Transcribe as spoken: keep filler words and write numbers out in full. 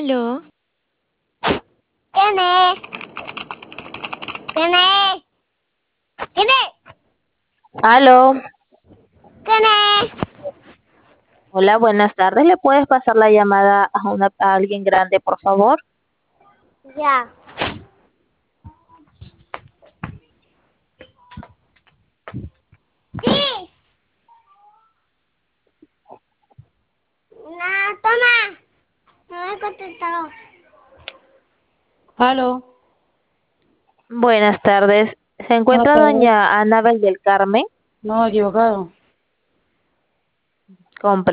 Aló, ¿Quién es? ¿Quién es? ¿Quién es? Aló, ¿Quién es? hola, buenas tardes. ¿Le puedes pasar la llamada a, una, a alguien grande, por favor? Ya. Sí. No, toma. No me he contestado. Aló, Buenas tardes. ¿Se buenas encuentra tardes. doña Anabel del Carmen? No, equivocado. Compre-